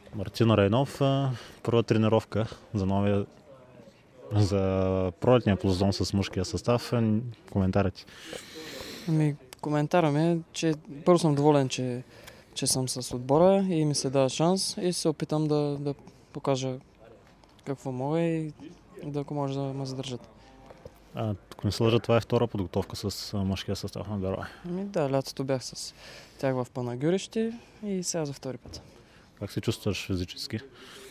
Мартин Райнов, първа тренировка за пролетния плузон с мъжкия състав. Коментарите? Коментара ми е, че първо съм доволен, че съм с отбора и ми се дава шанс и се опитам да покажа какво мога и ако може да ме задържат. Тук не се лъжа, това е втора подготовка с мъжкия състав на Берое. Да, лятото бях с тях в Панагюрище и сега за втори път. Как се чувстваш физически?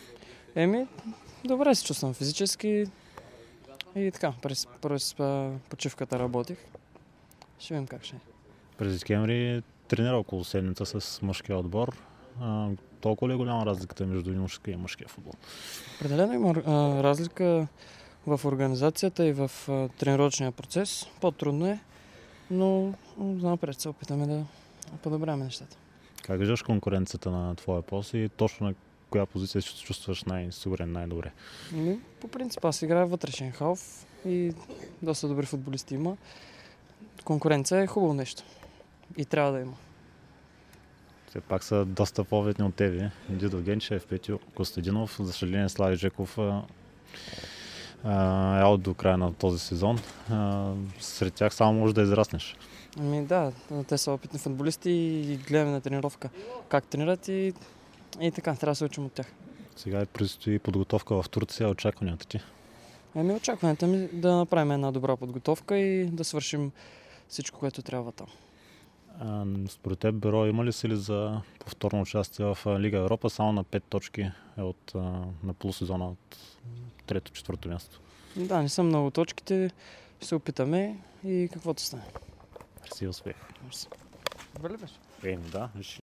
Добре се чувствам физически и така, през почивката работих. Ще видим как ще е. През декември тренира около седмица с мъжкия отбор. Толкова ли е голяма разликата между юношеския и мъжкия футбол? Определено има разлика в организацията и в тренировъчния процес. По-трудно е, но напред се опитаме да подобряваме нещата. Как виждаш конкуренцията на твоя пост и точно на коя позиция се чувстваш най-сигурен, най-добре? По принцип аз играя вътрешен халф и доста добри футболисти има. Конкуренция е хубаво нещо и трябва да има. Все пак са доста по-ветни от тебе. Дидо Генчев, Петю Костадинов, за съжаление Слави Жеков е от до края на този сезон. Сред тях само можеш да израснеш. Да, те са опитни футболисти и гледаме на тренировка как тренират и така, трябва да се учим от тях. Сега предстои подготовка в Турция. Очакванията ти? Очакванията ми да направим една добра подготовка и да свършим всичко, което трябва там. Според теб Берое има ли сили за повторно участие в Лига Европа? Само на 5 точки е на полусезона от 3-4 място. Да, не са много точките. Ще се опитаме и каквото стане. Мерси, успех. Добре ли беше? Да.